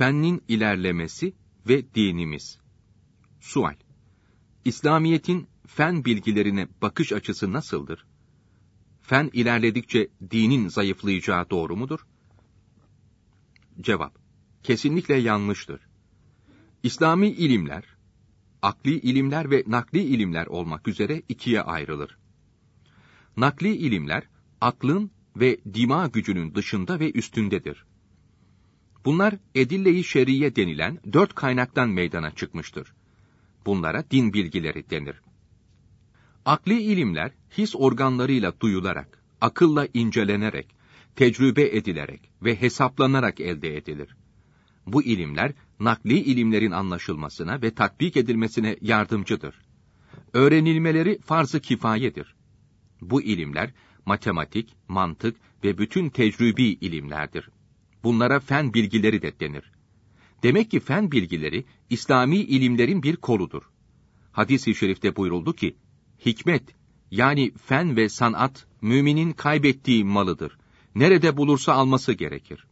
fennin ilerlemesi ve dinimiz. Sual: İslamiyet'in fen bilgilerine bakış açısı nasıldır? Fen ilerledikçe dinin zayıflayacağı doğru mudur? Cevap: kesinlikle yanlıştır. İslami ilimler, akli ilimler ve nakli ilimler olmak üzere ikiye ayrılır. Nakli ilimler, aklın ve dima gücünün dışında ve üstündedir. Bunlar edille-i şer'iye denilen 4 kaynaktan meydana çıkmıştır. Bunlara din bilgileri denir. Akli ilimler, his organlarıyla duyularak, akılla incelenerek, tecrübe edilerek ve hesaplanarak elde edilir. Bu ilimler, nakli ilimlerin anlaşılmasına ve tatbik edilmesine yardımcıdır. Öğrenilmeleri farz-ı kifayedir. Bu ilimler, matematik, mantık ve bütün tecrübi ilimlerdir. Bunlara fen bilgileri de denir. Demek ki fen bilgileri, İslami ilimlerin bir koludur. Hadis-i şerifte buyuruldu ki, hikmet, yani fen ve sanat, müminin kaybettiği malıdır. Nerede bulursa alması gerekir.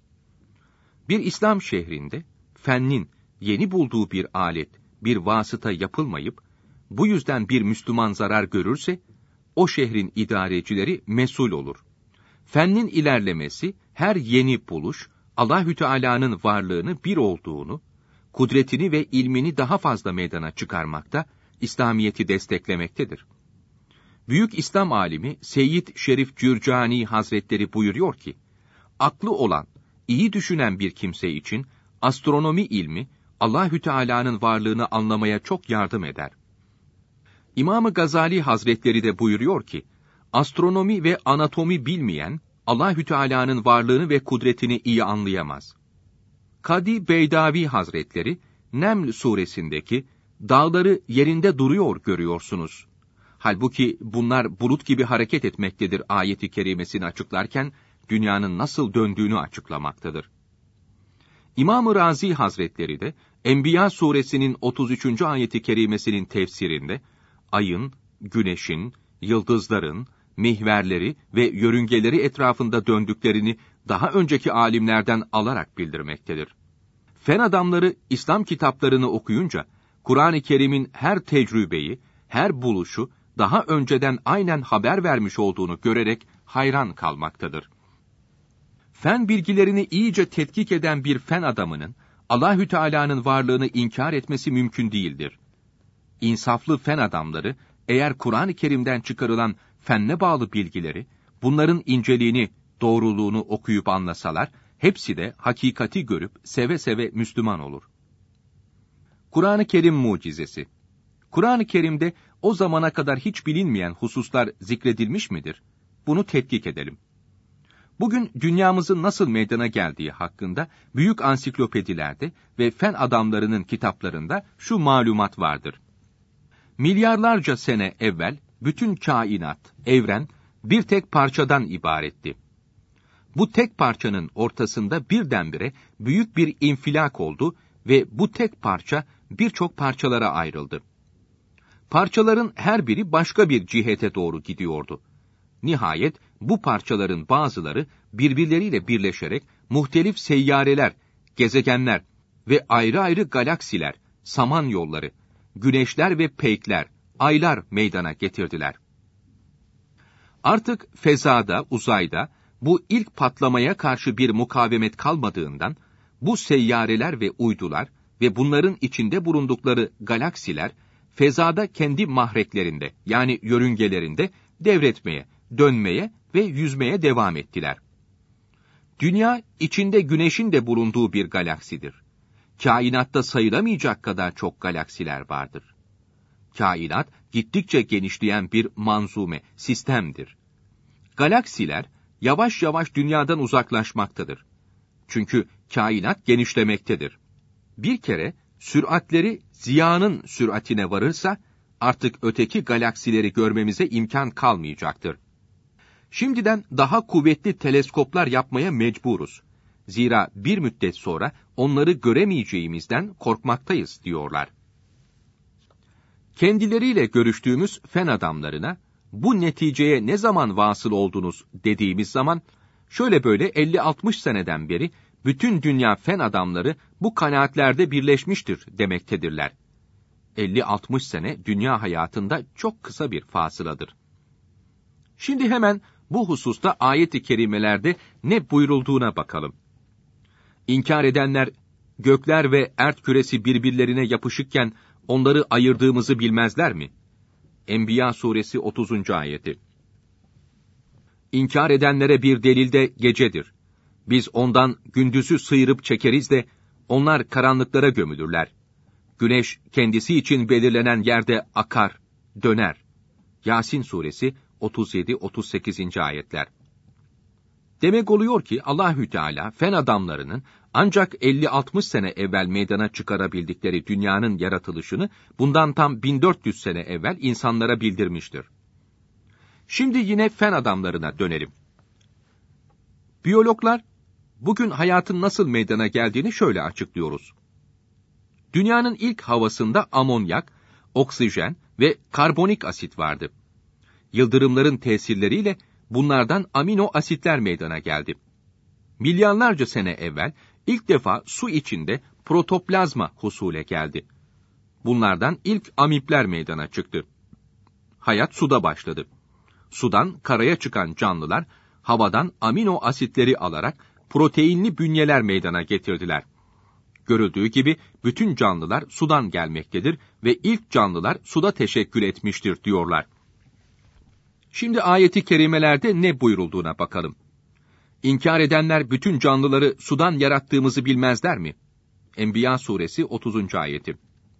Bir İslam şehrinde, fennin yeni bulduğu bir alet, bir vasıta yapılmayıp, bu yüzden bir Müslüman zarar görürse, o şehrin idarecileri mesul olur. Fennin ilerlemesi, her yeni buluş, Allahü Teala'nın varlığını bir olduğunu, kudretini ve ilmini daha fazla meydana çıkarmakta, İslamiyet'i desteklemektedir. Büyük İslam alimi Seyyid Şerif Cürcani Hazretleri buyuruyor ki, aklı olan, iyi düşünen bir kimse için astronomi ilmi, Allahü Teala'nın varlığını anlamaya çok yardım eder. İmam-ı Gazali Hazretleri de buyuruyor ki, astronomi ve anatomi bilmeyen, Allahü Teala'nın varlığını ve kudretini iyi anlayamaz. Kadi Beydavi Hazretleri, Neml suresindeki, dağları yerinde duruyor görüyorsunuz. Halbuki bunlar bulut gibi hareket etmektedir ayeti kerimesini açıklarken, dünyanın nasıl döndüğünü açıklamaktadır. İmam-ı Razi Hazretleri de, Enbiya suresinin 33. ayeti kerimesinin tefsirinde, ayın, güneşin, yıldızların, mihverleri ve yörüngeleri etrafında döndüklerini daha önceki alimlerden alarak bildirmektedir. Fen adamları İslam kitaplarını okuyunca, Kur'an-ı Kerim'in her tecrübeyi, her buluşu daha önceden aynen haber vermiş olduğunu görerek hayran kalmaktadır. Fen bilgilerini iyice tetkik eden bir fen adamının, Allahü Teala'nın varlığını inkar etmesi mümkün değildir. İnsaflı fen adamları, eğer Kur'an-ı Kerim'den çıkarılan fenne bağlı bilgileri, bunların inceliğini, doğruluğunu okuyup anlasalar, hepsi de hakikati görüp seve seve Müslüman olur. Kur'an-ı Kerim mucizesi. Kur'an-ı Kerim'de o zamana kadar hiç bilinmeyen hususlar zikredilmiş midir? Bunu tetkik edelim. Bugün dünyamızın nasıl meydana geldiği hakkında büyük ansiklopedilerde ve fen adamlarının kitaplarında şu malumat vardır. Milyarlarca sene evvel bütün kainat, evren bir tek parçadan ibaretti. Bu tek parçanın ortasında birdenbire büyük bir infilak oldu ve bu tek parça birçok parçalara ayrıldı. Parçaların her biri başka bir cihete doğru gidiyordu. Nihayet bu parçaların bazıları birbirleriyle birleşerek muhtelif seyyareler, gezegenler ve ayrı ayrı galaksiler, samanyolları, güneşler ve peykler, aylar meydana getirdiler. Artık fezada, uzayda bu ilk patlamaya karşı bir mukavemet kalmadığından, bu seyyareler ve uydular ve bunların içinde bulundukları galaksiler, fezada kendi mahreklerinde, yani yörüngelerinde devretmeye, dönmeye ve yüzmeye devam ettiler. Dünya, içinde güneşin de bulunduğu bir galaksidir. Kainatta sayılamayacak kadar çok galaksiler vardır. Kainat, gittikçe genişleyen bir manzume, sistemdir. Galaksiler, yavaş yavaş dünyadan uzaklaşmaktadır. Çünkü kainat genişlemektedir. Bir kere, süratleri Ziya'nın süratine varırsa, artık öteki galaksileri görmemize imkan kalmayacaktır. Şimdiden daha kuvvetli teleskoplar yapmaya mecburuz. Zira bir müddet sonra onları göremeyeceğimizden korkmaktayız diyorlar. Kendileriyle görüştüğümüz fen adamlarına, bu neticeye ne zaman vasıl oldunuz dediğimiz zaman, şöyle böyle 50-60 seneden beri bütün dünya fen adamları bu kanaatlerde birleşmiştir demektedirler. 50-60 sene dünya hayatında çok kısa bir fasıladır. Şimdi hemen bu hususta ayet-i kerimelerde ne buyurulduğuna bakalım. İnkar edenler, gökler ve ert küresi birbirlerine yapışıkken onları ayırdığımızı bilmezler mi? Enbiya suresi 30. ayeti. İnkar edenlere bir delil de gecedir. Biz ondan gündüzü sıyırıp çekeriz de onlar karanlıklara gömülürler. Güneş kendisi için belirlenen yerde akar, döner. Yasin suresi 37-38. ayetler. Demek oluyor ki Allahü Teala fen adamlarının ancak 50-60 sene evvel meydana çıkarabildikleri dünyanın yaratılışını bundan tam 1400 sene evvel insanlara bildirmiştir. Şimdi yine fen adamlarına dönelim. Biyologlar, bugün hayatın nasıl meydana geldiğini şöyle açıklıyoruz. Dünyanın ilk havasında amonyak, oksijen ve karbonik asit vardı. Yıldırımların tesirleriyle bunlardan amino asitler meydana geldi. Milyarlarca sene evvel ilk defa su içinde protoplazma husule geldi. Bunlardan ilk amipler meydana çıktı. Hayat suda başladı. Sudan karaya çıkan canlılar havadan amino asitleri alarak proteinli bünyeler meydana getirdiler. Görüldüğü gibi bütün canlılar sudan gelmektedir ve ilk canlılar suda teşekkül etmiştir diyorlar. Şimdi ayeti kerimelerde ne buyurulduğuna bakalım. İnkar edenler bütün canlıları sudan yarattığımızı bilmezler mi? Enbiya suresi 30. ayeti.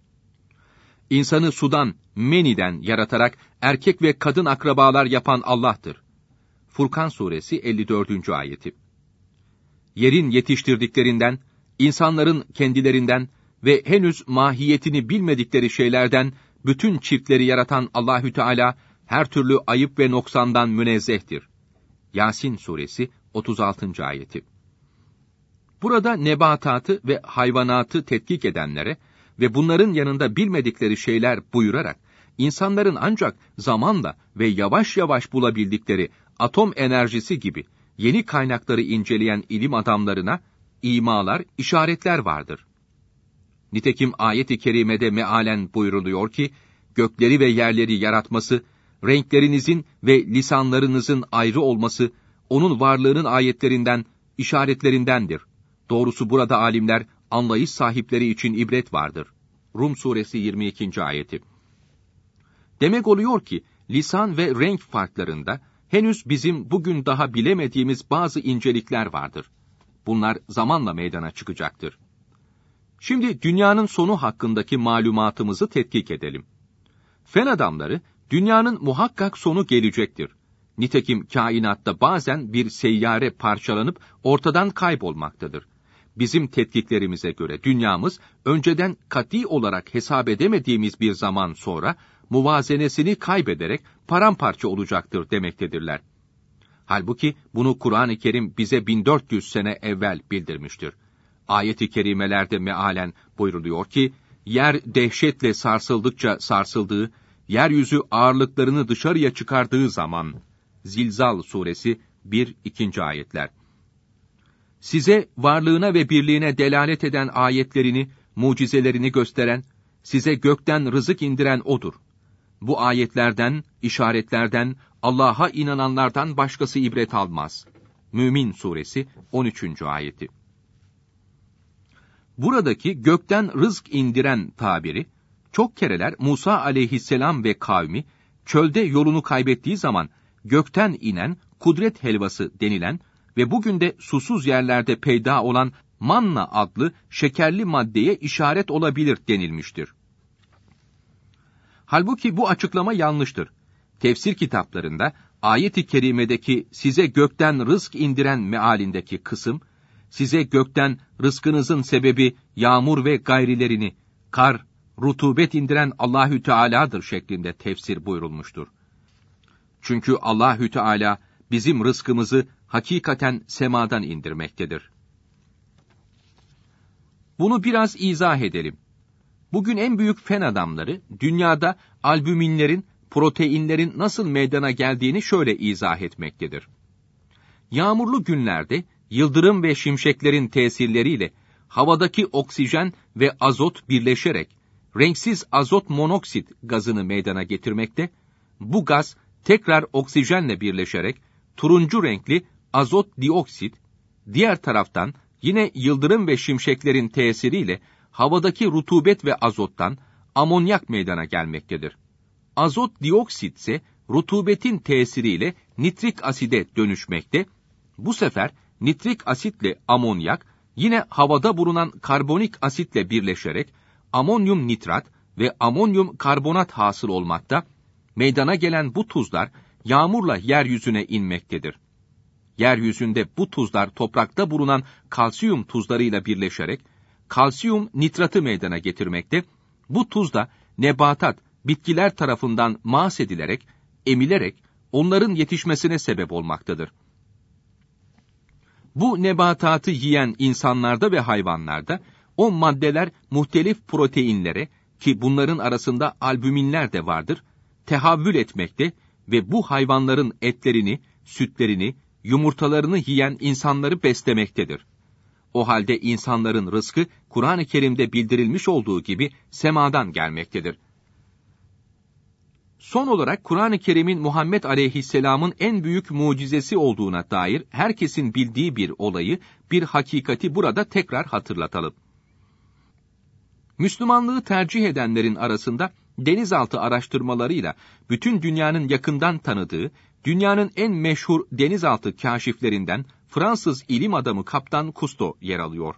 İnsanı sudan, meniden yaratarak erkek ve kadın akrabalar yapan Allah'tır. Furkan suresi 54. ayeti. Yerin yetiştirdiklerinden, insanların kendilerinden ve henüz mahiyetini bilmedikleri şeylerden bütün çiftleri yaratan Allahü Teala her türlü ayıp ve noksandan münezzehtir. Yasin suresi 36. ayeti. Burada nebatatı ve hayvanatı tetkik edenlere ve bunların yanında bilmedikleri şeyler buyurarak, insanların ancak zamanla ve yavaş yavaş bulabildikleri atom enerjisi gibi yeni kaynakları inceleyen ilim adamlarına imalar, işaretler vardır. Nitekim ayet-i kerimede mealen buyruluyor ki, gökleri ve yerleri yaratması, renklerinizin ve lisanlarınızın ayrı olması, onun varlığının ayetlerinden, işaretlerindendir. Doğrusu burada alimler, anlayış sahipleri için ibret vardır. Rum suresi 22. ayeti. Demek oluyor ki, lisan ve renk farklarında, henüz bizim bugün daha bilemediğimiz bazı incelikler vardır. Bunlar zamanla meydana çıkacaktır. Şimdi dünyanın sonu hakkındaki malumatımızı tetkik edelim. Fen adamları, dünyanın muhakkak sonu gelecektir. Nitekim kainatta bazen bir seyyare parçalanıp ortadan kaybolmaktadır. Bizim tetkiklerimize göre dünyamız önceden kat'i olarak hesap edemediğimiz bir zaman sonra muvazenesini kaybederek paramparça olacaktır demektedirler. Halbuki bunu Kur'an-ı Kerim bize 1400 sene evvel bildirmiştir. Ayet-i kerimelerde mealen buyruluyor ki, yer dehşetle sarsıldıkça sarsıldığı, yeryüzü ağırlıklarını dışarıya çıkardığı zaman, Zilzal suresi 1-2. ayetler. Size varlığına ve birliğine delalet eden ayetlerini, mucizelerini gösteren, size gökten rızık indiren O'dur. Bu ayetlerden, işaretlerden, Allah'a inananlardan başkası ibret almaz. Mümin suresi 13. ayeti. Buradaki gökten rızk indiren tabiri, çok kereler Musa aleyhisselam ve kavmi, çölde yolunu kaybettiği zaman, gökten inen kudret helvası denilen ve bugün de susuz yerlerde peyda olan manna adlı şekerli maddeye işaret olabilir denilmiştir. Halbuki bu açıklama yanlıştır. Tefsir kitaplarında ayet-i kerimedeki size gökten rızk indiren mealindeki kısım, size gökten rızkınızın sebebi yağmur ve gayrilerini, kar, rutubet indiren Allahü Teala'dır şeklinde tefsir buyurulmuştur. Çünkü Allahü Teala bizim rızkımızı hakikaten semadan indirmektedir. Bunu biraz izah edelim. Bugün en büyük fen adamları dünyada albüminlerin, proteinlerin nasıl meydana geldiğini şöyle izah etmektedir. Yağmurlu günlerde yıldırım ve şimşeklerin tesirleriyle havadaki oksijen ve azot birleşerek renksiz azot monoksit gazını meydana getirmekte, bu gaz tekrar oksijenle birleşerek turuncu renkli azot dioksit, diğer taraftan yine yıldırım ve şimşeklerin tesiriyle havadaki rutubet ve azottan amonyak meydana gelmektedir. Azot dioksit ise rutubetin tesiriyle nitrik aside dönüşmekte, bu sefer nitrik asitle amonyak yine havada bulunan karbonik asitle birleşerek amonyum nitrat ve amonyum karbonat hasıl olmakta, meydana gelen bu tuzlar yağmurla yeryüzüne inmektedir. Yeryüzünde bu tuzlar toprakta bulunan kalsiyum tuzlarıyla birleşerek kalsiyum nitratı meydana getirmekte, bu tuz da nebatat, bitkiler tarafından mahsedilerek, emilerek onların yetişmesine sebep olmaktadır. Bu nebatatı yiyen insanlarda ve hayvanlarda o maddeler muhtelif proteinlere, ki bunların arasında albüminler de vardır, tehavvül etmekte ve bu hayvanların etlerini, sütlerini, yumurtalarını yiyen insanları beslemektedir. O halde insanların rızkı Kur'an-ı Kerim'de bildirilmiş olduğu gibi semadan gelmektedir. Son olarak Kur'an-ı Kerim'in Muhammed Aleyhisselam'ın en büyük mucizesi olduğuna dair herkesin bildiği bir olayı, bir hakikati burada tekrar hatırlatalım. Müslümanlığı tercih edenlerin arasında denizaltı araştırmalarıyla bütün dünyanın yakından tanıdığı, dünyanın en meşhur denizaltı kâşiflerinden Fransız ilim adamı Kaptan Cousteau yer alıyor.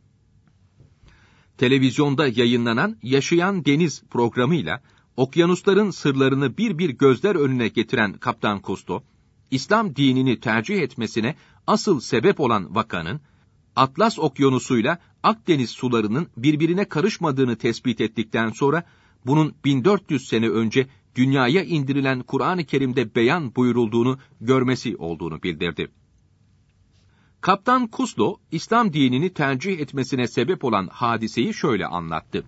Televizyonda yayınlanan Yaşayan Deniz programıyla okyanusların sırlarını bir bir gözler önüne getiren Kaptan Cousteau, İslam dinini tercih etmesine asıl sebep olan vakanın, Atlas Okyanusu'yla Akdeniz sularının birbirine karışmadığını tespit ettikten sonra, bunun 1400 sene önce dünyaya indirilen Kur'an-ı Kerim'de beyan buyurulduğunu görmesi olduğunu bildirdi. Kaptan Cousteau, İslam dinini tercih etmesine sebep olan hadiseyi şöyle anlattı.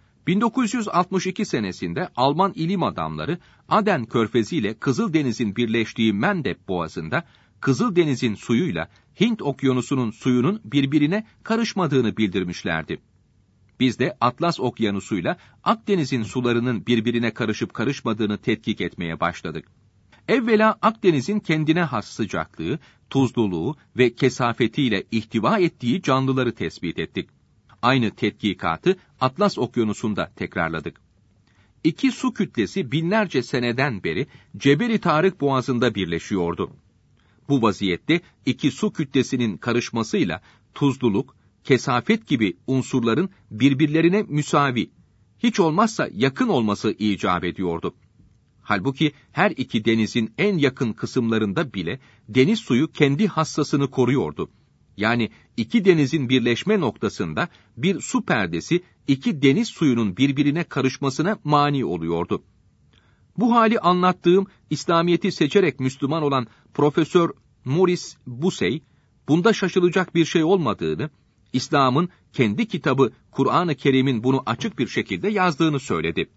1962 senesinde Alman ilim adamları Aden Körfezi ile Kızıldeniz'in birleştiği Mendeb Boğazı'nda Kızıldeniz'in suyuyla Hint Okyanusu'nun suyunun birbirine karışmadığını bildirmişlerdi. Biz de Atlas Okyanusu'yla Akdeniz'in sularının birbirine karışıp karışmadığını tetkik etmeye başladık. Evvela Akdeniz'in kendine has sıcaklığı, tuzluluğu ve kesafetiyle ihtiva ettiği canlıları tespit ettik. Aynı tetkikatı Atlas Okyanusu'nda tekrarladık. İki su kütlesi binlerce seneden beri Cebeli Tarık Boğazı'nda birleşiyordu. Bu vaziyette iki su kütlesinin karışmasıyla tuzluluk, kesafet gibi unsurların birbirlerine müsavi, hiç olmazsa yakın olması icap ediyordu. Halbuki her iki denizin en yakın kısımlarında bile deniz suyu kendi hassasını koruyordu. Yani iki denizin birleşme noktasında bir su perdesi iki deniz suyunun birbirine karışmasına mani oluyordu. Bu hali anlattığım İslamiyet'i seçerek Müslüman olan Profesör Maurice Bussey, bunda şaşılacak bir şey olmadığını, İslam'ın kendi kitabı Kur'an-ı Kerim'in bunu açık bir şekilde yazdığını söyledi.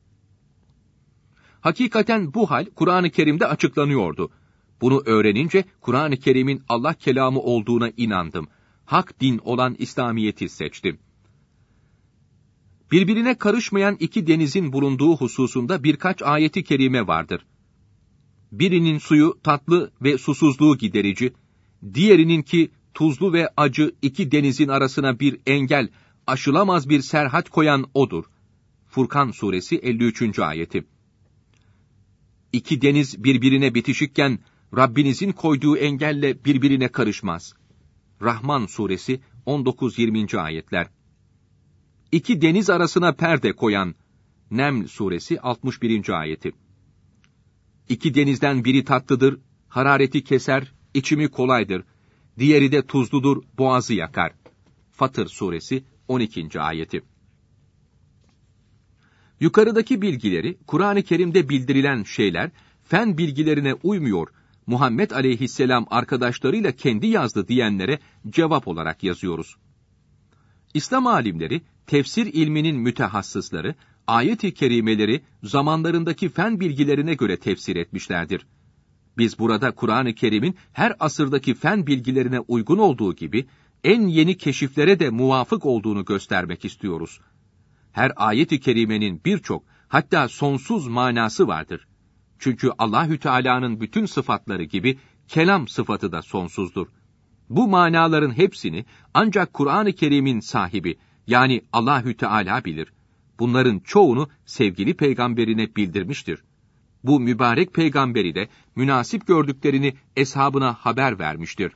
Hakikaten bu hal Kur'an-ı Kerim'de açıklanıyordu. Bunu öğrenince Kur'an-ı Kerim'in Allah kelamı olduğuna inandım. Hak din olan İslamiyet'i seçtim. Birbirine karışmayan iki denizin bulunduğu hususunda birkaç ayeti kerime vardır. Birinin suyu tatlı ve susuzluğu giderici, diğerininki tuzlu ve acı iki denizin arasına bir engel, aşılamaz bir serhat koyan odur. Furkan suresi 53. ayeti. İki deniz birbirine bitişikken Rabbinizin koyduğu engelle birbirine karışmaz. Rahman suresi 19-20. ayetler. İki deniz arasına perde koyan Neml suresi 61. ayeti. İki denizden biri tatlıdır, harareti keser, içimi kolaydır. Diğeri de tuzludur, boğazı yakar. Fatır suresi 12. ayeti. Yukarıdaki bilgileri, Kur'an-ı Kerim'de bildirilen şeyler, fen bilgilerine uymuyor, Muhammed Aleyhisselam arkadaşlarıyla kendi yazdı diyenlere cevap olarak yazıyoruz. İslam alimleri, tefsir ilminin mütehassısları, ayet-i kerimeleri zamanlarındaki fen bilgilerine göre tefsir etmişlerdir. Biz burada Kur'an-ı Kerim'in her asırdaki fen bilgilerine uygun olduğu gibi, en yeni keşiflere de muvafık olduğunu göstermek istiyoruz. Her ayet-i kerimenin birçok, hatta sonsuz manası vardır. Çünkü Allahü Teala'nın bütün sıfatları gibi kelam sıfatı da sonsuzdur. Bu manaların hepsini ancak Kur'an-ı Kerim'in sahibi, yani Allahü Teala bilir. Bunların çoğunu sevgili peygamberine bildirmiştir. Bu mübarek peygamberi de münasip gördüklerini eshabına haber vermiştir.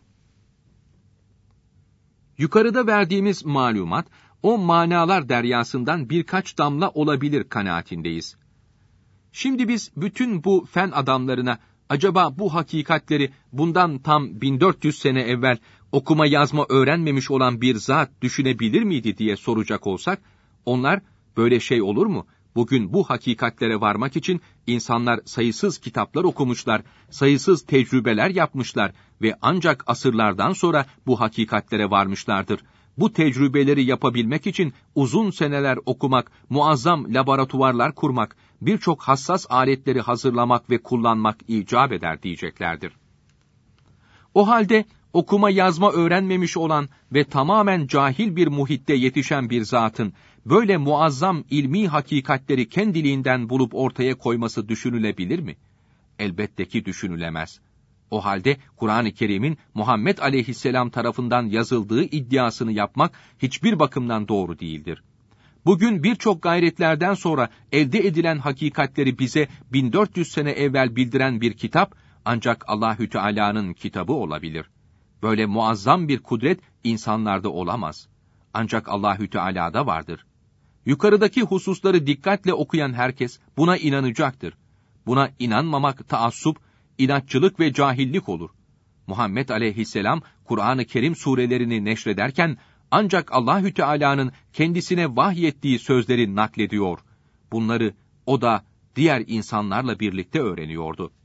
Yukarıda verdiğimiz malumat, o manalar deryasından birkaç damla olabilir kanaatindeyiz. Şimdi biz bütün bu fen adamlarına, acaba bu hakikatleri bundan tam 1400 sene evvel okuma yazma öğrenmemiş olan bir zat düşünebilir miydi diye soracak olsak, onlar, böyle şey olur mu? Bugün bu hakikatlere varmak için insanlar sayısız kitaplar okumuşlar, sayısız tecrübeler yapmışlar ve ancak asırlardan sonra bu hakikatlere varmışlardır. Bu tecrübeleri yapabilmek için uzun seneler okumak, muazzam laboratuvarlar kurmak, birçok hassas aletleri hazırlamak ve kullanmak icap eder diyeceklerdir. O halde okuma yazma öğrenmemiş olan ve tamamen cahil bir muhitte yetişen bir zatın böyle muazzam ilmi hakikatleri kendiliğinden bulup ortaya koyması düşünülebilir mi? Elbette ki düşünülemez. O halde Kur'an-ı Kerim'in Muhammed Aleyhisselam tarafından yazıldığı iddiasını yapmak hiçbir bakımdan doğru değildir. Bugün birçok gayretlerden sonra elde edilen hakikatleri bize 1400 sene evvel bildiren bir kitap, ancak Allahü Teala'nın kitabı olabilir. Böyle muazzam bir kudret insanlarda olamaz. Ancak Allahü Teala'da vardır. Yukarıdaki hususları dikkatle okuyan herkes buna inanacaktır. Buna inanmamak taassup, inatçılık ve cahillik olur. Muhammed Aleyhisselam Kur'an-ı Kerim surelerini neşrederken ancak Allahü Teala'nın kendisine vahyettiği sözleri naklediyor. Bunları o da diğer insanlarla birlikte öğreniyordu.